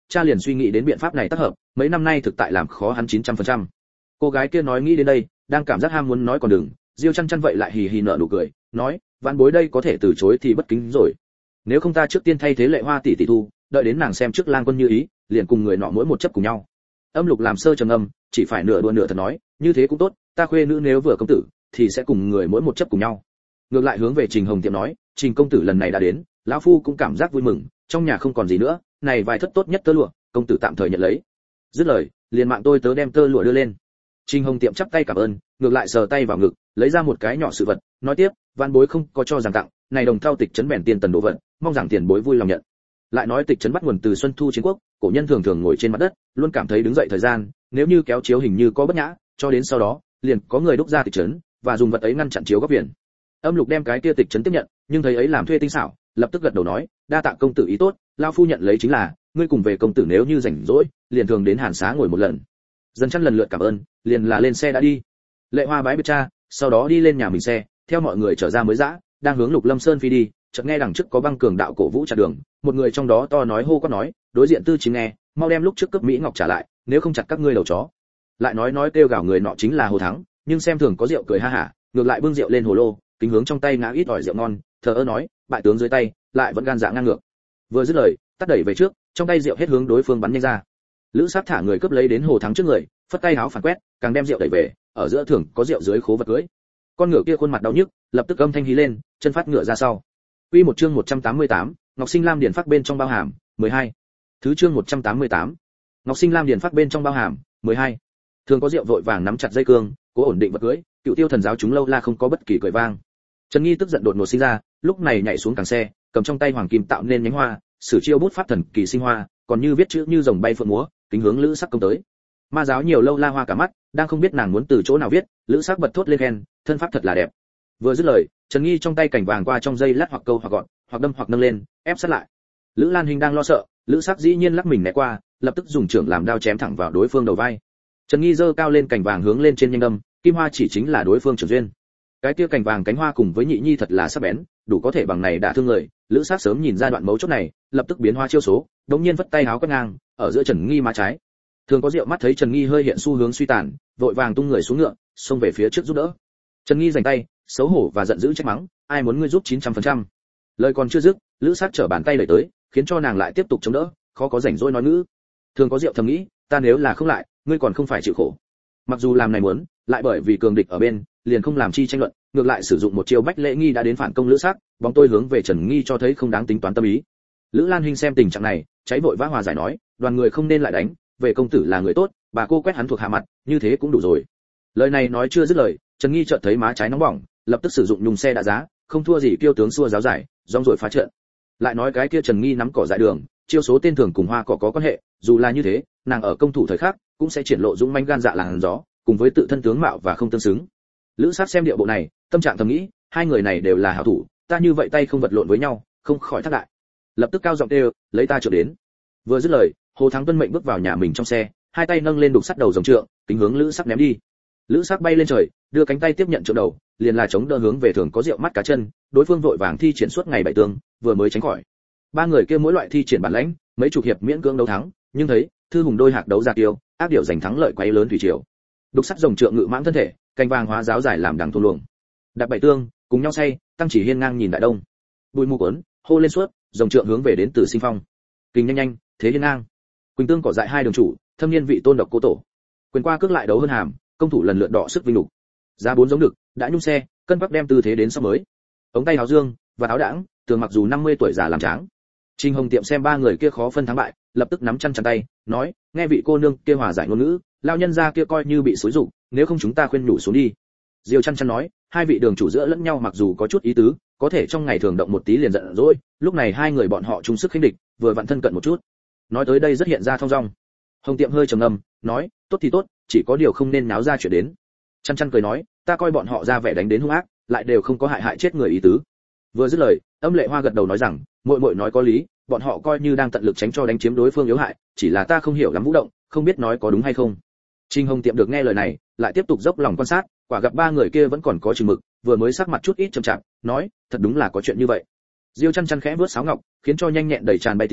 cha liền suy nghĩ đến biện pháp này tác hợp, mấy năm nay thực tại làm khó hắn 900%. Cô gái kia nói nghĩ đến đây, đang cảm giác ham muốn nói còn đừng, Diêu Chăn Chăn vậy lại hì hì nở nụ cười, nói, vãn bối đây có thể từ chối thì bất kính rồi. Nếu không ta trước tiên thay thế Lệ Hoa tỷ tỷ thu, đợi đến nàng xem trước Lang Quân như ý, liền cùng người nọ mỗi một chấp cùng nhau. Âm Lục làm sơ trầm ngâm, chỉ phải nửa đùa nửa thật nói, như thế cũng tốt, ta khuê nữ nếu vừa công tử, thì sẽ cùng người mỗi một chấp cùng nhau. Ngược lại hướng về Trình Hồng Tiệm nói, Trình công tử lần này đã đến, lão phu cũng cảm giác vui mừng, trong nhà không còn gì nữa, này vài thất tốt nhất tơ lụa, công tử tạm thời nhận lấy. Dứt lời, liền mạng tôi tớ đem tơ lụa đưa lên. Trình Hồng Tiệm chắp tay cảm ơn, ngược lại sờ tay vào ngực, lấy ra một cái nhỏ sự vật, nói tiếp, vạn bối không có cho rằng tặng, này đồng thau tịch trấn bèn tiền tần đồ vật, mong rằng tiền bối vui lòng nhận. Lại nói tịch trấn bắt nguồn từ Xuân Thu chiến quốc, cổ nhân thường thường ngồi trên mặt đất, luôn cảm thấy đứng dậy thời gian, nếu như kéo chiếu hình như có bất nhã, cho đến sau đó, liền có người đúc ra tịch trấn, và dùng vật ấy ngăn chặn chiếu góc viền. Âm Lục đem cái kia tịch trấn tiếp nhận, nhưng thấy ấy làm thuê tinh xảo, lập tức gật đầu nói, đa tạ công tử ý tốt, lão phu nhận lấy chính là, ngươi cùng về công tử nếu như rảnh rỗi, liền thường đến Hàn Xá ngồi một lần. Dần chăn lần lượt cảm ơn, liền là lên xe đã đi. Lệ Hoa bái biệt cha, sau đó đi lên nhà mình xe, theo mọi người trở ra mới dã, đang hướng Lục Lâm Sơn phi đi, chợt nghe đằng trước có băng cường đạo cổ vũ chặn đường, một người trong đó to nói hô quát nói, đối diện Tư Chính nghe, mau đem lúc trước cướp Mỹ Ngọc trả lại, nếu không chặt các ngươi đầu chó. Lại nói kêu gào người nọ chính là Hồ Thắng, nhưng xem thường có rượu cười ha hả, ngược lại bưng rượu lên hồ lô, kính hướng trong tay ngã ít ỏi rượu ngon, thờ ơ nói, bại tướng dưới tay, lại vẫn gan dạ ngang ngược. Vừa dứt lời, tắt đẩy về trước, trong tay rượu hết hướng đối phương bắn nhanh ra. Lữ Sát thả người cướp lấy đến Hồ Thắng trước người, phất tay háo phản quét, càng đem rượu đẩy về, ở giữa thưởng có rượu dưới khố vật cưới. Con ngựa kia khuôn mặt đau nhức, lập tức âm thanh hí lên, chân phát ngựa ra sau. Quy một chương 188, Ngọc Sinh Lam điển phát bên trong bao hàm, 12. Thứ chương 188. Ngọc Sinh Lam điển phát bên trong bao hàm, 12. Thường có rượu vội vàng nắm chặt dây cương, cố ổn định vật cưới, Cựu Tiêu thần giáo chúng lâu la không có bất kỳ cười vang. Trần Nghi tức giận đột ngột sinh ra, lúc này nhảy xuống càng xe, cầm trong tay hoàng kim tạo nên nhánh hoa, sử chiêu bút pháp thần kỳ sinh hoa, còn như viết chữ như rồng bay phượng múa, kính hướng Lữ Sắc công tới. Ma giáo nhiều lâu la hoa cả mắt, đang không biết nàng muốn từ chỗ nào viết, Lữ Sắc bật thốt lên khen, thân pháp thật là đẹp. Vừa dứt lời, Trần Nghi trong tay cảnh vàng qua trong dây lát hoặc câu hoặc gọn, hoặc đâm hoặc nâng lên, ép sát lại. Lữ Lan Hình đang lo sợ, Lữ Sắc dĩ nhiên lắc mình né qua, lập tức dùng trưởng làm đao chém thẳng vào đối phương đầu vai. Trần Nghi giơ cao lên cảnh vàng hướng lên trên nhanh đâm, kim hoa chỉ chính là đối phương trưởng duyên. Cái kia cảnh vàng cánh hoa cùng với nhị nhi thật là sắc bén, đủ có thể bằng này đả thương người. Lữ Sắc sớm nhìn ra đoạn mấu chốt này, lập tức biến hoa chiêu số, đống nhiên vất tay háo quét ngang, ở giữa Trần Nghi má trái. Thường có rượu mắt thấy Trần Nghi hơi hiện xu hướng suy tàn, vội vàng tung người xuống ngựa, xông về phía trước giúp đỡ. Trần Nghi giành tay, xấu hổ và giận dữ trách mắng, ai muốn ngươi giúp 900%. Lời còn chưa dứt, Lữ Sắc trở bàn tay đẩy tới, khiến cho nàng lại tiếp tục chống đỡ, khó có rảnh rỗi nói ngữ. Thường có rượu thầm nghĩ, ta nếu là không lại, ngươi còn không phải chịu khổ. Mặc dù làm này muốn, lại bởi vì cường địch ở bên, liền không làm chi tranh luận, ngược lại sử dụng một chiêu bách lễ nghi đã đến phản công Lữ Sắc, bóng tôi hướng về Trần Nghi cho thấy không đáng tính toán tâm ý. Lữ Lan Hinh xem tình trạng này, cháy vội vã hòa giải nói, đoàn người không nên lại đánh, về công tử là người tốt, bà cô quét hắn thuộc hạ mặt, như thế cũng đủ rồi. Lời này nói chưa dứt lời, Trần Nghi chợt thấy má trái nóng bỏng, lập tức sử dụng nhung xe đã giá, không thua gì kiêu tướng xua giáo giải, rong rồi phá trận. Lại nói cái kia Trần Nghi nắm cỏ dại đường, chiêu số tên thường cùng hoa cỏ có quan hệ, dù là như thế, nàng ở công thủ thời khắc cũng sẽ triển lộ dũng mãnh gan dạ làn gió, cùng với tự thân tướng mạo và không tương xứng. Lữ Sát xem điệu bộ này, tâm trạng thầm nghĩ, hai người này đều là hảo thủ, ta như vậy tay không vật lộn với nhau, không khỏi thất đại. Lập tức cao giọng kêu, lấy ta trượng đến. Vừa dứt lời, Hồ Thắng tuân mệnh bước vào nhà mình trong xe, hai tay nâng lên đục sắt đầu rồng trượng, tính hướng Lữ Sắc ném đi. Lữ Sắc bay lên trời, đưa cánh tay tiếp nhận trượng đầu, liền là chống đỡ hướng về thường có rượu mắt cá chân, đối phương vội vàng thi triển suốt ngày bảy tương, vừa mới tránh khỏi. Ba người kia mỗi loại thi triển bản lãnh, mấy chục hiệp miễn cưỡng đấu thắng, nhưng thấy thư hùng đôi hạc đấu ra tiêu, áp điệu giành thắng lợi quấy lớn thủy triều. Đục sắt rồng trượng ngự mãng thân thể, cành vàng hóa giáo giải làm đằng thôn luồng. Đạp bảy tương, cùng nhau say, tăng chỉ hiên ngang nhìn đại đông. Bùi mù cuốn, hô lên suốt, rồng trượng hướng về đến từ Sinh Phong. Kình nhanh nhanh, thế hiên ngang. Quỳnh tương cỏ dại hai đường chủ, thâm niên vị tôn độc cô tổ. Quyền qua cước lại đấu hơn hàm, công thủ lần lượt đọ sức vinh lục. Giá bốn giống đực, đã nhung xe, cân bắc đem tư thế đến sau mới. Ống tay áo dương, và áo đãng, tường mặc dù 50 tuổi già làm tráng. Trình Hồng Tiệm xem ba người kia khó phân thắng bại, lập tức nắm chăn tay, nói, nghe vị cô nương kia hòa giải ngôn ngữ, lao nhân gia kia coi như bị xúi dục, nếu không chúng ta khuyên nhủ xuống đi. Diêu Chăn nói, hai vị đường chủ giữa lẫn nhau mặc dù có chút ý tứ, có thể trong ngày thường động một tí liền giận dỗi, lúc này hai người bọn họ chung sức khinh địch, vừa vặn thân cận một chút. Nói tới đây rất hiện ra thong dong. Hồng Tiệm hơi trầm ngâm, nói, tốt thì tốt, chỉ có điều không nên náo ra chuyện đến. Chăn cười nói, ta coi bọn họ ra vẻ đánh đến hung ác, lại đều không có hại chết người ý tứ. Vừa dứt lời, Âm Lệ Hoa gật đầu nói rằng, muội muội nói có lý, bọn họ coi như đang tận lực tránh cho đánh chiếm đối phương yếu hại, chỉ là ta không hiểu lắm vũ động, không biết nói có đúng hay không. Trình Hồng Tiệm được nghe lời này, lại tiếp tục dốc lòng quan sát, quả gặp ba người kia vẫn còn có chừng mực, vừa mới sắc mặt chút ít trầm trọng, nói, thật đúng là có chuyện như vậy. Diêu Chăn khẽ vuốt sáo ngọc, khiến cho nhanh nhẹn đầy tràn bay tiếng,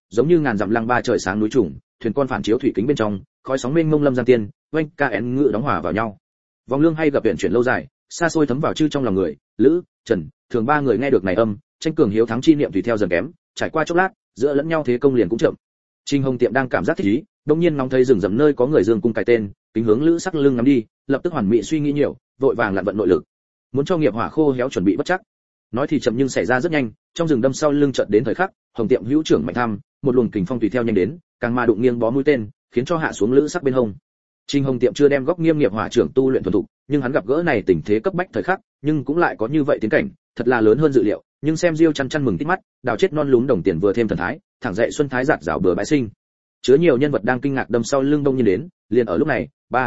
giống như ngàn dặm lăng ba trời sáng núi trùng, thuyền con phản chiếu thủy kính bên trong, khói sóng mênh mông lâm giang tiên, oanh ca én ngự đóng hòa vào nhau. Vòng lương hay gặp viện chuyển lâu dài, xa xôi thấm vào chư trong lòng người, Lữ, Trần, Thường ba người nghe được này âm, tranh cường hiếu thắng chi niệm tùy theo dần kém, trải qua chốc lát, giữa lẫn nhau thế công liền cũng chậm. Trình Hồng Tiệm đang cảm giác thích ý, đột nhiên ngóng thấy rừng rậm nơi có người dương cung cài tên, kính hướng Lữ Sắc lưng ngắm đi, lập tức hoàn mỹ suy nghĩ nhiều, vội vàng lặn vận nội lực, muốn cho nghiệp hỏa khô héo chuẩn bị bất chắc. Nói thì chậm nhưng xảy ra rất nhanh, trong rừng đâm sau lưng chợt đến thời khắc, Hồng Tiệm hữu trưởng mạnh tham, một luồng kình phong tùy theo nhanh đến, càng ma đụng nghiêng bó mũi tên, khiến cho hạ xuống Lữ Sắc bên hông. Trình Hồng Tiệm chưa đem góc nghiêm nghiệp hỏa trưởng tu luyện thuần thục, nhưng hắn gặp gỡ này tình thế cấp bách thời khắc, nhưng cũng lại có như vậy tiến cảnh, thật là lớn hơn dự liệu, nhưng xem Diêu Chăn Chăn mừng tít mắt, đào chết non lúng đồng tiền vừa thêm thần thái, thẳng dậy xuân thái giạt rào bừa bãi sinh. Chứa nhiều nhân vật đang kinh ngạc đâm sau lưng đông nhiên đến, liền ở lúc này,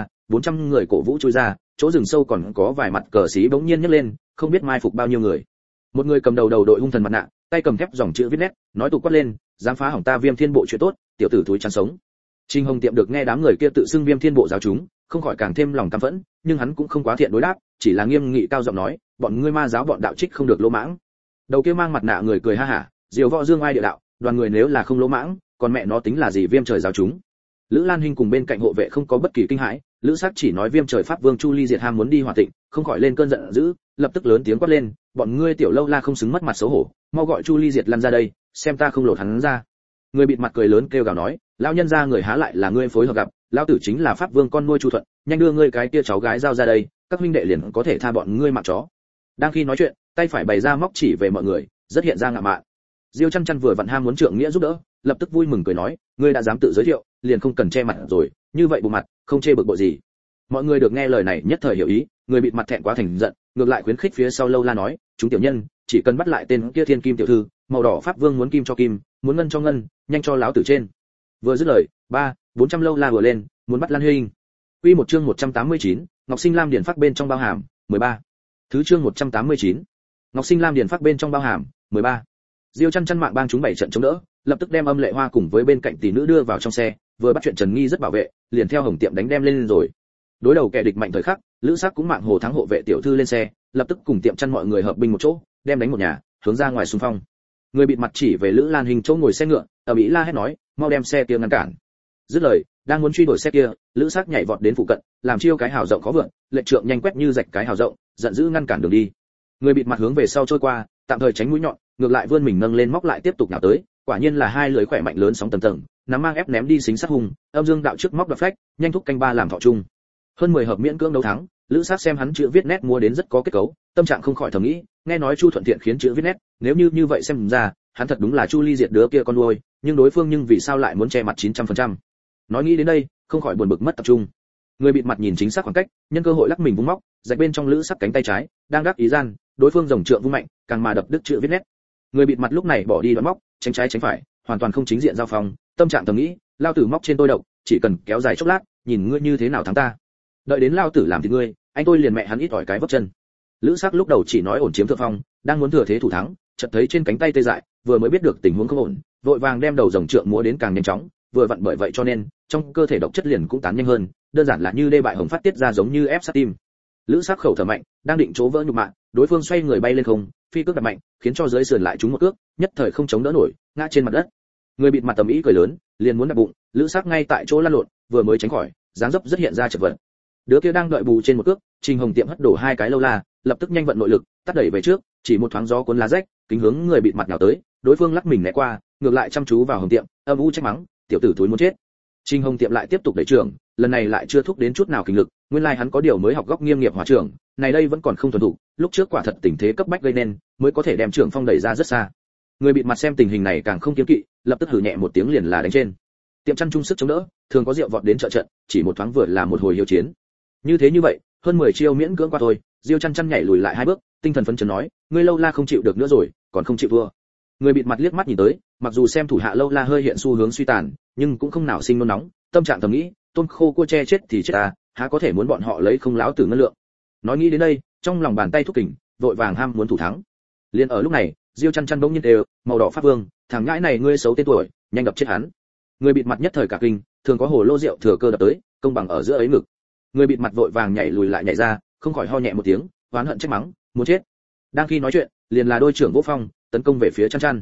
400 người cổ vũ chui ra, chỗ rừng sâu còn có vài mặt cờ xí bỗng nhiên nhấc lên, không biết mai phục bao nhiêu người. Một người cầm đầu đội hung thần mặt nạ, tay cầm thép dòng chữ viết nét, nói tục quát lên, dám phá hỏng ta Viêm Thiên Bộ chuyện tốt, tiểu tử thúi chán sống. Trình Hồng Tiệm được nghe đám người kia tự xưng Viêm Thiên Bộ giáo chúng, không khỏi càng thêm lòng căm phẫn, nhưng hắn cũng không quá thiện đối đáp, chỉ là nghiêm nghị cao giọng nói, bọn ngươi ma giáo bọn đạo trích không được lỗ mãng. Đầu kia mang mặt nạ người cười ha hả, diều võ dương ai địa đạo, đoàn người nếu là không lỗ mãng, còn mẹ nó tính là gì Viêm Trời giáo chúng. Lữ Lan Hinh cùng bên cạnh hộ vệ không có bất kỳ kinh hãi, Lữ Sắc chỉ nói Viêm Trời Pháp Vương Chu Ly Diệt ham muốn đi hòa tịnh, không khỏi lên cơn giận dữ, lập tức lớn tiếng quát lên, bọn ngươi tiểu lâu la không xứng mất mặt xấu hổ, mau gọi Chu Ly Diệt lăn ra đây, xem ta không lột hắn ra. Người bịt mặt cười lớn kêu gào nói, lão nhân gia người há lại là ngươi phối hợp gặp, lão tử chính là Pháp Vương con nuôi Chu Thuận, nhanh đưa ngươi cái kia cháu gái giao ra đây, các huynh đệ liền có thể tha bọn ngươi mạng chó. Đang khi nói chuyện, tay phải bày ra móc chỉ về mọi người, rất hiện ra ngạo mạn. Diêu Chăn Chăn vừa vặn ham muốn trượng nghĩa giúp đỡ, lập tức vui mừng cười nói, ngươi đã dám tự giới thiệu, liền không cần che mặt rồi, như vậy bộ mặt, không chê bực bội gì. Mọi người được nghe lời này nhất thời hiểu ý, người bịt mặt thẹn quá thành giận, ngược lại khuyến khích phía sau lâu la nói, chúng tiểu nhân, chỉ cần bắt lại tên kia Thiên Kim tiểu thư, màu đỏ Pháp Vương muốn kim cho kim, muốn ngân cho ngân, nhanh cho láo tử trên. Vừa dứt lời, 400 lâu la vừa lên, muốn bắt Lan Huynh. Quy một chương 189, Ngọc Sinh Lam Điển Phác bên trong bao hàm, 13. Thứ chương 189. Ngọc Sinh Lam Điển Phác bên trong bao hàm, 13. Diêu Chăn Chăn mạng bang chúng 7 trận chống đỡ, lập tức đem Âm Lệ Hoa cùng với bên cạnh tỷ nữ đưa vào trong xe, vừa bắt chuyện Trần Nghi rất bảo vệ, liền theo Hồng Tiệm đánh đem lên rồi. Đối đầu kẻ địch mạnh thời khắc, Lữ Sắc cũng mạng hồ thắng hộ vệ tiểu thư lên xe, lập tức cùng Tiệm Chăn mọi người hợp binh một chỗ, đem đánh một nhà, hướng ra ngoài xung phong. Người bịt mặt chỉ về Lữ Lan Hình chỗ ngồi xe ngựa, ở Mỹ la hét nói, mau đem xe kia ngăn cản. Dứt lời, đang muốn truy đuổi xe kia, Lữ Sắc nhảy vọt đến phụ cận, làm chiêu cái hào rộng khó vượn, lệnh trượng nhanh quét như rạch cái hào rộng, giận dữ ngăn cản đường đi. Người bịt mặt hướng về sau trôi qua, tạm thời tránh mũi nhọn, ngược lại vươn mình nâng lên móc lại tiếp tục nhào tới, quả nhiên là hai lưỡi khỏe mạnh lớn sóng tầng tầng, nắm mang ép ném đi xính sát hùng, Âm Dương đạo trước móc đoạt phách, nhanh thúc canh ba làm thọ chung. Hơn 10 hợp miễn cưỡng đấu thắng, Lữ Sắc xem hắn chữ viết nét mua đến rất có kết cấu, tâm trạng không khỏi thầm nghĩ, nghe nói Chu Thuận Thiện khiến chữ viết nét, nếu như vậy xem ra, hắn thật đúng là Chu Ly Diệt đứa kia con nuôi, nhưng đối phương nhưng vì sao lại muốn che mặt 900%. Nói nghĩ đến đây, không khỏi buồn bực mất tập trung. Người bịt mặt nhìn chính xác khoảng cách, nhân cơ hội lắc mình vung móc, rạch bên trong Lữ Sắc cánh tay trái, đang đắc ý gian, đối phương rồng trượng vung mạnh, càng mà đập đứt chữ viết nét. Người bịt mặt lúc này bỏ đi đoạn móc, tránh trái tránh phải, hoàn toàn không chính diện giao phong, tâm trạng thầm nghĩ, lao tử móc trên tôi độc, chỉ cần kéo dài chốc lát, nhìn ngươi như thế nào thắng ta. Đợi đến lao tử làm thì ngươi, anh tôi liền mẹ hắn ít ỏi cái vấp chân. Lữ Sắc lúc đầu chỉ nói ổn chiếm thượng phong, đang muốn thừa thế thủ thắng, chợt thấy trên cánh tay tê dại, vừa mới biết được tình huống không ổn, vội vàng đem đầu rồng trượng múa đến càng nhanh chóng, vừa vặn bởi vậy cho nên trong cơ thể độc chất liền cũng tán nhanh hơn, đơn giản là như đê bại hồng phát tiết ra giống như ép sát tim. Lữ Sắc khẩu thở mạnh, đang định chỗ vỡ nhục mạ, đối phương xoay người bay lên không, phi cước đập mạnh, khiến cho dưới sườn lại trúng một cước, nhất thời không chống đỡ nổi, ngã trên mặt đất. Người bịt mặt tầm ý cười lớn, liền muốn đập bụng, Lữ Sắc ngay tại chỗ lăn lộn, vừa mới tránh khỏi, dáng dấp rất hiện ra chật vật. Đứa kia đang đợi bù trên một cước, Trình Hồng Tiệm hất đổ hai cái lâu la, lập tức nhanh vận nội lực, tắt đẩy về trước, chỉ một thoáng gió cuốn lá rách, kính hướng người bịt mặt nhào tới, đối phương lắc mình né qua, ngược lại chăm chú vào Hồng Tiệm, âm u trách mắng, tiểu tử thúi muốn chết. Trình Hồng Tiệm lại tiếp tục đẩy trường, lần này lại chưa thúc đến chút nào kinh lực, nguyên lai hắn có điều mới học góc nghiêm nghiệp hỏa trưởng, này đây vẫn còn không thuần thục, lúc trước quả thật tình thế cấp bách gây nên, mới có thể đem trưởng phong đẩy ra rất xa. Người bịt mặt xem tình hình này càng không kiêng kỵ, lập tức hừ nhẹ một tiếng liền là đánh trên. Tiệm Chăn chung sức chống đỡ, thường có rượu vọt đến trợ trận, chỉ một thoáng vừa là một hồi hiếu chiến. Như vậy, hơn 10 chiêu miễn cưỡng qua thôi, Diêu Chăn Chăn nhảy lùi lại 2 bước, tinh thần phấn chấn nói, ngươi lâu la không chịu được nữa rồi, còn không chịu thua. Người bịt mặt liếc mắt nhìn tới, mặc dù xem thủ hạ lâu la hơi hiện xu hướng suy tàn, nhưng cũng không nào sinh nôn nóng, tâm trạng thầm nghĩ, tôn khô cua che chết thì chết ta, há có thể muốn bọn họ lấy không láo tử ngân lượng. Nói nghĩ đến đây, trong lòng bàn tay thúc kình, vội vàng ham muốn thủ thắng. Liên ở lúc này, Diêu Chăn Chăn bỗng nhiên đều, màu đỏ Pháp Vương, thằng nhãi này ngươi xấu tên tuổi, nhanh đập chết hắn. Người bịt mặt nhất thời cả kinh, thường có hồ lô rượu thừa cơ đập tới, công bằng ở giữa ấy ngực. Người bịt mặt vội vàng nhảy lùi lại nhảy ra, không khỏi ho nhẹ một tiếng, oán hận trách mắng, muốn chết. Đang khi nói chuyện, liền là đôi trưởng Vũ Phong tấn công về phía Chăn Chăn.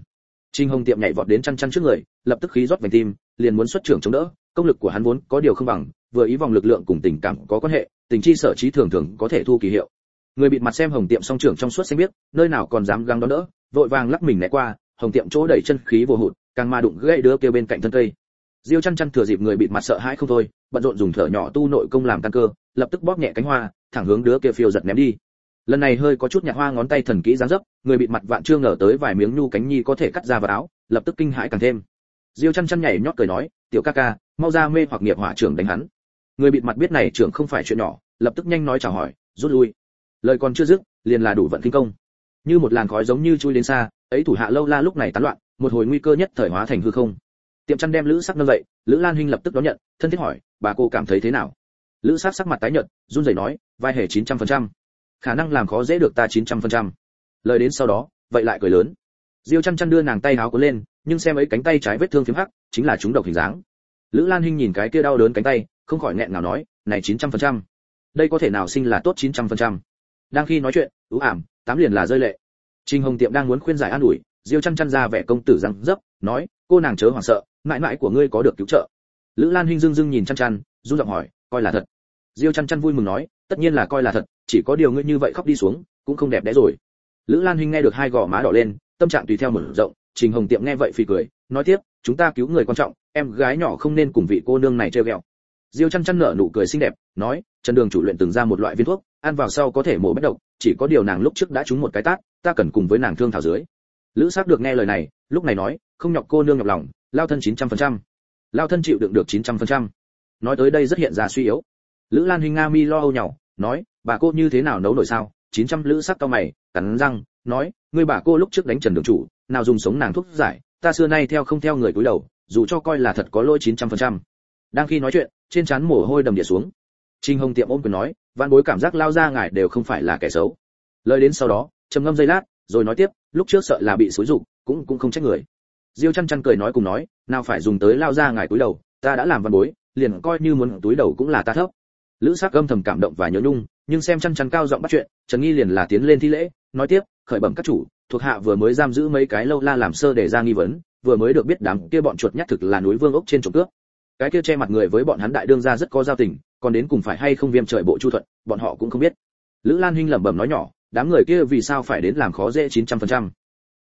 Trình Hồng Tiệm nhảy vọt đến chăn chăn trước người, lập tức khí rót vành tim, liền muốn xuất trưởng chống đỡ, công lực của hắn vốn có điều không bằng, vừa ý vòng lực lượng cùng tình cảm có quan hệ, tình chi sở trí thường thường có thể thu kỳ hiệu. Người bịt mặt xem Hồng Tiệm song trưởng trong suốt xanh biết, nơi nào còn dám gắng đón đỡ, vội vàng lắc mình né qua, Hồng Tiệm chỗ đẩy chân khí vô hụt, càng ma đụng gãy đứa kia bên cạnh thân cây. Diêu Chăn Chăn thừa dịp người bịt mặt sợ hãi không thôi, bận rộn dùng thở nhỏ tu nội công làm căn cơ, lập tức bóp nhẹ cánh hoa, thẳng hướng đứa kia phiêu giật ném đi. Lần này hơi có chút nhạt hoa ngón tay thần kỹ giáng dấp, người bịt mặt vạn chưa ngờ tới vài miếng nhu cánh nhi có thể cắt ra vào áo, lập tức kinh hãi càng thêm. Diêu Chăn Chăn nhảy nhót cười nói, tiểu ca ca, mau ra mê hoặc nghiệp hỏa trưởng đánh hắn. Người bịt mặt biết này trưởng không phải chuyện nhỏ, lập tức nhanh nói chào hỏi, rút lui. Lời còn chưa dứt, liền là đủ vận kinh công. Như một làn khói giống như chui đến xa, ấy thủ hạ lâu la lúc này tán loạn, một hồi nguy cơ nhất thời hóa thành hư không. Tiệm chăn đem Lữ Sắc nâng dậy, Lữ Lan Hinh lập tức đón nhận, thân thiết hỏi, bà cô cảm thấy thế nào? Lữ Sắc sắc mặt tái nhợt, run rẩy nói, vai hề 900%, khả năng làm khó dễ được ta 900%. Lời đến sau đó, vậy lại cười lớn. Diêu Chăn Chăn đưa nàng tay áo cuốn lên, nhưng xem ấy cánh tay trái vết thương phím hắc, chính là chúng độc hình dáng. Lữ Lan Hinh nhìn cái kia đau đớn cánh tay, không khỏi nghẹn ngào nói, này 900%, đây có thể nào sinh là tốt 900%. Đang khi nói chuyện, ảm, tám liền là rơi lệ. Trình Hồng Tiệm đang muốn khuyên giải an ủi, Diêu Chăn Chăn ra vẻ công tử răng dấp, nói, cô nàng chớ hoảng sợ, mãi mãi của ngươi có được cứu trợ. Lữ Lan Hinh dưng dưng nhìn Chăn Chăn, run giọng hỏi, coi là thật? Diêu Chăn Chăn vui mừng nói, tất nhiên là coi là thật, chỉ có điều ngươi như vậy khóc đi xuống, cũng không đẹp đẽ rồi. Lữ Lan Hinh nghe được hai gò má đỏ lên, tâm trạng tùy theo mở rộng. Trình Hồng Tiệm nghe vậy phì cười, nói tiếp, chúng ta cứu người quan trọng, em gái nhỏ không nên cùng vị cô nương này trêu ghẹo. Diêu Chăn Chăn nở nụ cười xinh đẹp, nói, Trần Đường chủ luyện từng ra một loại viên thuốc, ăn vào sau có thể mổ bách độc, chỉ có điều nàng lúc trước đã trúng một cái tát, ta cần cùng với nàng thương thảo dưới. Lữ Sắc được nghe lời này, lúc này nói, không nhọc cô nương nhọc lòng, lao thân 900%. Lao thân chịu đựng được 900%. Nói tới đây rất hiện ra suy yếu. Lữ Lan Hinh nga mi lo âu nhàu, nói, bà cô như thế nào nấu nổi sao? 900. Lữ Sắc cau mày, cắn răng, nói, ngươi bà cô lúc trước đánh Trần Đường chủ, nào dùng sống nàng thuốc giải, ta xưa nay theo không theo người cúi đầu, dù cho coi là thật có lỗi 900%. Đang khi nói chuyện, trên trán mồ hôi đầm đìa xuống. Trình Hồng Tiệm ôm quyền nói, vạn bối cảm giác lao ra ngài đều không phải là kẻ xấu. Lời đến sau đó, trầm ngâm giây lát, rồi nói tiếp, lúc trước sợ là bị xúi dục, cũng không trách người. Diêu Chăn Chăn cười nói cùng nói, nào phải dùng tới lao ra ngài cúi đầu, ta đã làm vạn bối, liền coi như muốn túi đầu cũng là ta thấp. Lữ Sắc âm thầm cảm động và nhớ nhung, nhưng xem Chăn Chăn cao giọng bắt chuyện, Trần Nghi liền là tiến lên thi lễ, nói tiếp, khởi bẩm các chủ, thuộc hạ vừa mới giam giữ mấy cái lâu la làm sơ để ra nghi vấn, vừa mới được biết đám kia bọn chuột nhắt thực là núi Vương ốc trên trộm cướp. Cái kia che mặt người với bọn hắn đại đương gia rất có giao tình, còn đến cùng phải hay không Viêm Trời Bộ Chu Thuận, bọn họ cũng không biết. Lữ Lan Hinh lẩm bẩm nói nhỏ, đám người kia vì sao phải đến làm khó dễ 900%?